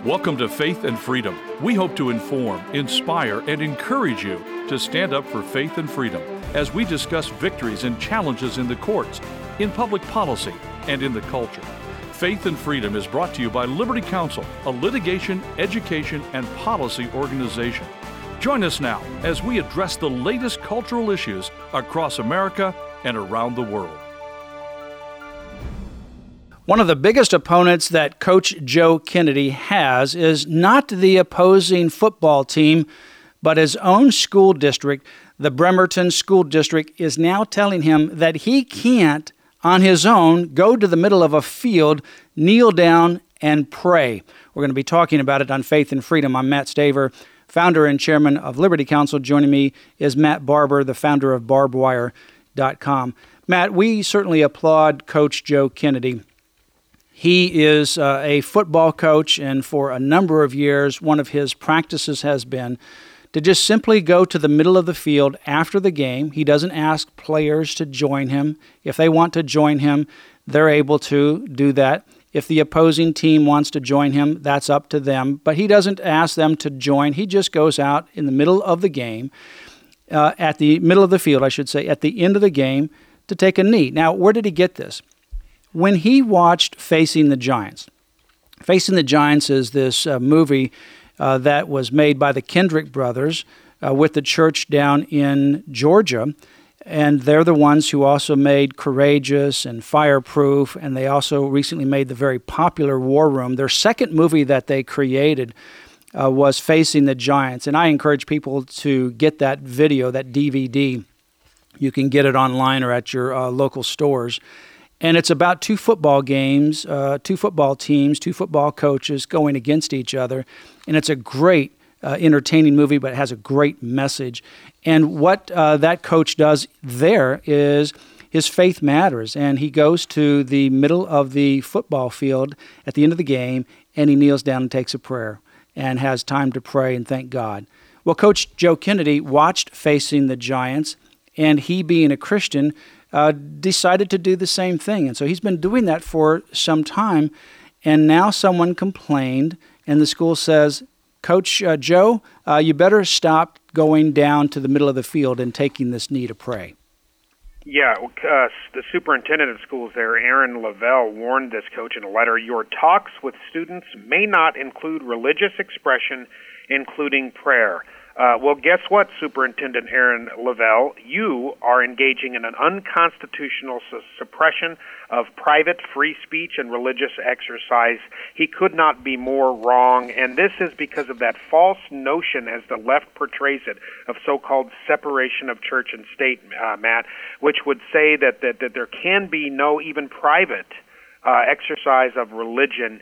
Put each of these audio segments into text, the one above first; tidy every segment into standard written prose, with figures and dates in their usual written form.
Welcome to Faith and Freedom. We hope to inform, inspire, and encourage you to stand up for faith and freedom as we discuss victories and challenges in the courts, in public policy, and in the culture. Faith and Freedom is brought to you by Liberty Counsel, a litigation, education, and policy organization. Join us now as we address the latest cultural issues across America and around the world. One of the biggest opponents that Coach Joe Kennedy has is not the opposing football team, but his own school district. The Bremerton School District is now telling him that he can't, on his own, go to the middle of a field, kneel down, and pray. We're going to be talking about it on Faith and Freedom. I'm Matt Staver, founder and chairman of Liberty Counsel. Joining me is Matt Barber, the founder of barbedwire.com. Matt, we certainly applaud Coach Joe Kennedy. He is a football coach, and for a number of years, one of his practices has been to just simply go to the middle of the field after the game. He doesn't ask players to join him. If they want to join him, they're able to do that. If the opposing team wants to join him, that's up to them. But he doesn't ask them to join. He just goes out in the middle of the game, at the middle of the field, I should say, at the end of the game to take a knee. Now, where did he get this? When he watched Facing the Giants. Facing the Giants is this movie that was made by the Kendrick brothers with the church down in Georgia. And they're the ones who also made Courageous and Fireproof, and they also recently made the very popular War Room. Their second movie that they created was Facing the Giants. And I encourage people to get that video, that DVD. You can get it online or at your local stores. And it's about two football games, two football teams, two football coaches going against each other. And it's a great, entertaining movie, but it has a great message. And what that coach does there is his faith matters. And he goes to the middle of the football field at the end of the game, and he kneels down and takes a prayer and has time to pray and thank God. Well, Coach Joe Kennedy watched Facing the Giants, and he, being a Christian, decided to do the same thing. And so he's been doing that for some time, and now someone complained, and the school says, Coach Joe, you better stop going down to the middle of the field and taking this knee to pray. Yeah, the superintendent of schools there, Aaron Lavelle, warned this coach in a letter, your talks with students may not include religious expression, including prayer. Well, guess what, Superintendent Aaron Lavelle? You are engaging in an unconstitutional suppression of private free speech and religious exercise. He could not be more wrong, and this is because of that false notion, as the left portrays it, of so-called separation of church and state, Matt, which would say that there can be no even private exercise of religion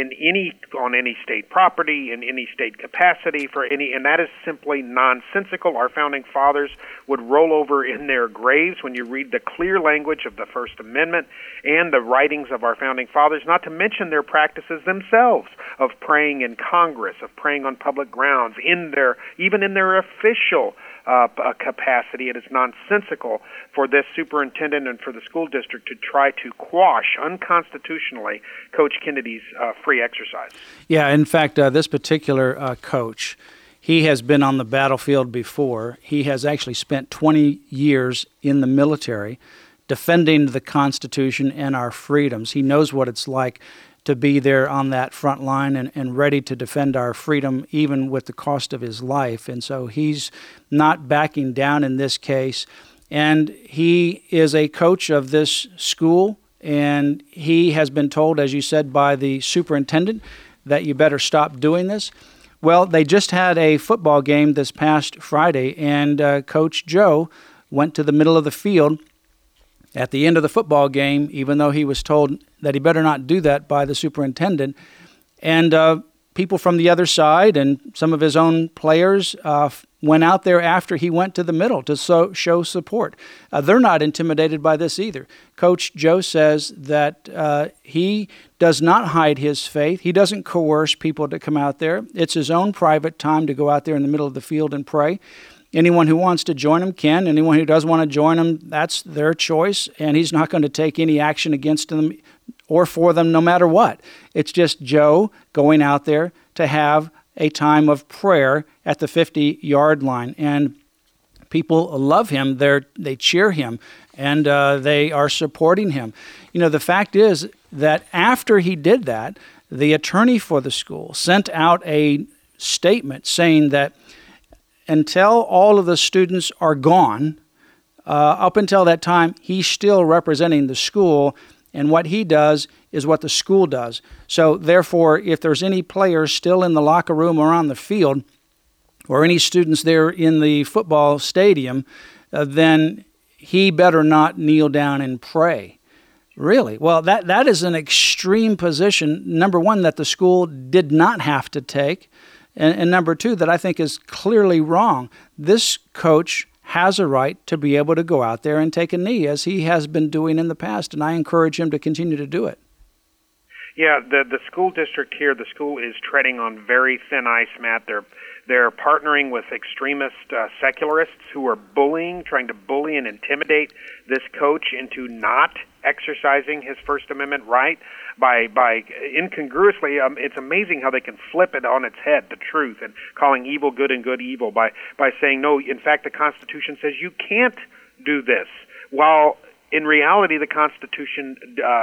on any state property, in any state capacity, and that is simply nonsensical. Our founding fathers would roll over in their graves when you read the clear language of the First Amendment and the writings of our founding fathers, not to mention their practices themselves of praying in Congress, of praying on public grounds, even in their official capacity. It is nonsensical for this superintendent and for the school district to try to quash unconstitutionally Coach Kennedy's free exercise. Yeah, in fact, this particular coach, he has been on the battlefield before. He has actually spent 20 years in the military defending the Constitution and our freedoms. He knows what it's like to be there on that front line and ready to defend our freedom, even with the cost of his life. And so he's not backing down in this case. And he is a coach of this school, and he has been told, as you said, by the superintendent that you better stop doing this. Well, they just had a football game this past Friday, and Coach Joe went to the middle of the field at the end of the football game, even though he was told that he better not do that by the superintendent. And people from the other side and some of his own players went out there after he went to the middle to show support. They're not intimidated by this either. Coach Joe says that he does not hide his faith. He doesn't coerce people to come out there. It's his own private time to go out there in the middle of the field and pray. Anyone who wants to join him can. Anyone who doesn't want to join him, that's their choice. And he's not going to take any action against them or for them no matter what. It's just Joe going out there to have a time of prayer at the 50-yard line. And people love him. They cheer him, and they are supporting him. The fact is that after he did that, the attorney for the school sent out a statement saying that until all of the students are gone, up until that time, he's still representing the school, and what he does is what the school does. So therefore, if there's any players still in the locker room or on the field, or any students there in the football stadium, then he better not kneel down and pray. Really? Well, that is an extreme position, number one, that the school did not have to take, and number two, that I think is clearly wrong. This coach has a right to be able to go out there and take a knee, as he has been doing in the past, and I encourage him to continue to do it. Yeah, the school district here, the school is treading on very thin ice, Matt. They're partnering with extremist secularists who are trying to bully and intimidate this coach into not exercising his First Amendment right by incongruously. It's amazing how they can flip it on its head, the truth, and calling evil good and good evil by saying, no, in fact, the Constitution says you can't do this, while in reality, the Constitution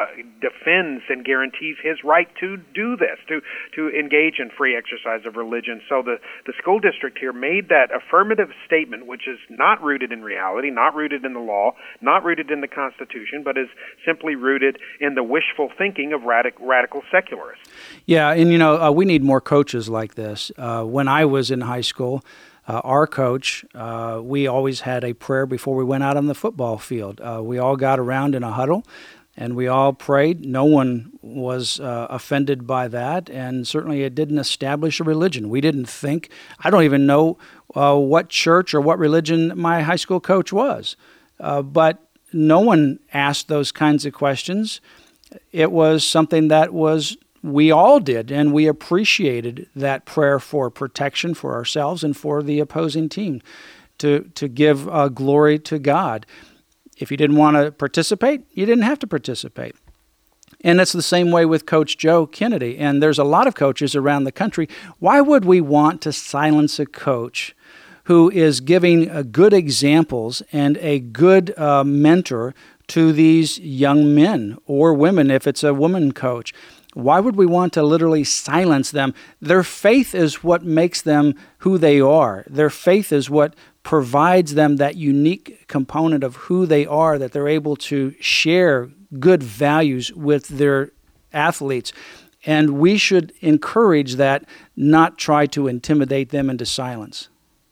defends and guarantees his right to do this, to engage in free exercise of religion. So the school district here made that affirmative statement, which is not rooted in reality, not rooted in the law, not rooted in the Constitution, but is simply rooted in the wishful thinking of radical secularists. Yeah, and we need more coaches like this. When I was in high school, our coach, we always had a prayer before we went out on the football field. We all got around in a huddle, and we all prayed. No one was offended by that, and certainly it didn't establish a religion. We didn't think, I don't even know what church or what religion my high school coach was, but no one asked those kinds of questions. It was something that we all did, and we appreciated that prayer for protection for ourselves and for the opposing team, to give glory to God. If you didn't want to participate, you didn't have to participate. And it's the same way with Coach Joe Kennedy, and there's a lot of coaches around the country. Why would we want to silence a coach who is giving good examples and a good mentor to these young men or women, if it's a woman coach? Why would we want to literally silence them? Their faith is what makes them who they are. Their faith is what provides them that unique component of who they are, that they're able to share good values with their athletes. And we should encourage that, not try to intimidate them into silence.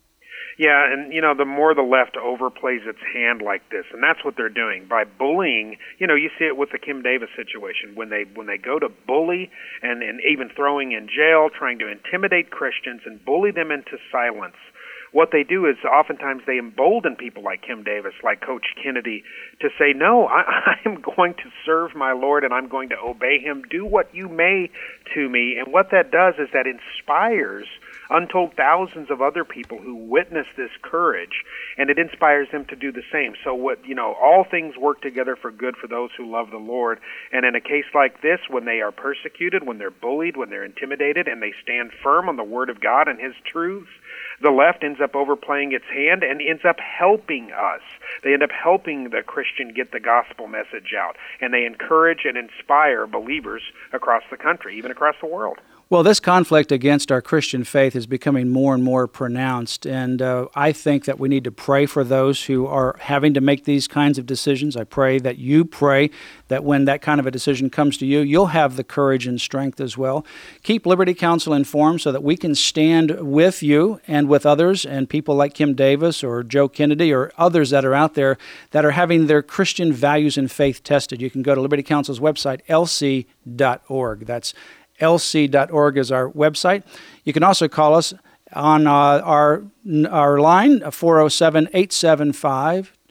Yeah, and the more the left overplays its hand like this, and that's what they're doing by bullying. You see it with the Kim Davis situation when they go to bully and even throwing in jail, trying to intimidate Christians and bully them into silence. What they do is oftentimes they embolden people like Kim Davis, like Coach Kennedy, to say, no, I am going to serve my Lord and I'm going to obey him. Do what you may to me. And what that does is that inspires untold thousands of other people who witness this courage, and it inspires them to do the same. So all things work together for good for those who love the Lord. And in a case like this, when they are persecuted, when they're bullied, when they're intimidated, and they stand firm on the Word of God and His truths, the left ends up overplaying its hand and ends up helping us. They end up helping the Christian get the gospel message out, and they encourage and inspire believers across the country, even across the world. Well, this conflict against our Christian faith is becoming more and more pronounced, and I think that we need to pray for those who are having to make these kinds of decisions. I pray that you pray that when that kind of a decision comes to you, you'll have the courage and strength as well. Keep Liberty Counsel informed so that we can stand with you and with others and people like Kim Davis or Joe Kennedy or others that are out there that are having their Christian values and faith tested. You can go to Liberty Counsel's website, lc.org. That's lc.org is our website. You can also call us on our line, 407-875-1776,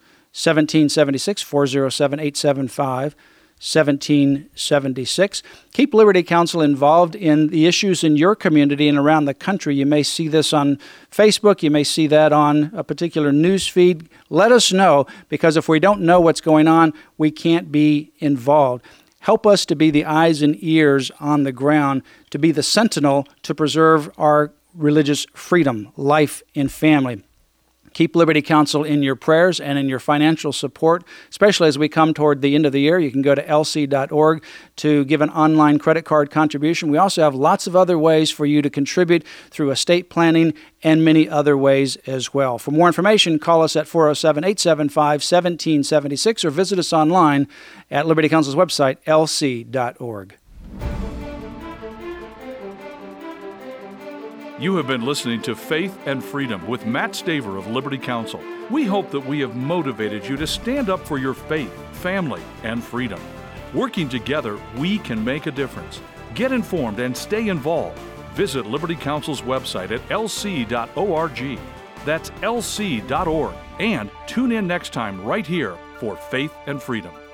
407-875-1776. Keep Liberty Counsel involved in the issues in your community and around the country. You may see this on Facebook. You may see that on a particular news feed. Let us know, because if we don't know what's going on, we can't be involved. Help us to be the eyes and ears on the ground, to be the sentinel to preserve our religious freedom, life, and family. Keep Liberty Counsel in your prayers and in your financial support, especially as we come toward the end of the year. You can go to lc.org to give an online credit card contribution. We also have lots of other ways for you to contribute through estate planning and many other ways as well. For more information, call us at 407-875-1776 or visit us online at Liberty Counsel's website, lc.org. You have been listening to Faith and Freedom with Matt Staver of Liberty Counsel. We hope that we have motivated you to stand up for your faith, family, and freedom. Working together, we can make a difference. Get informed and stay involved. Visit Liberty Counsel's website at lc.org. That's lc.org. And tune in next time right here for Faith and Freedom.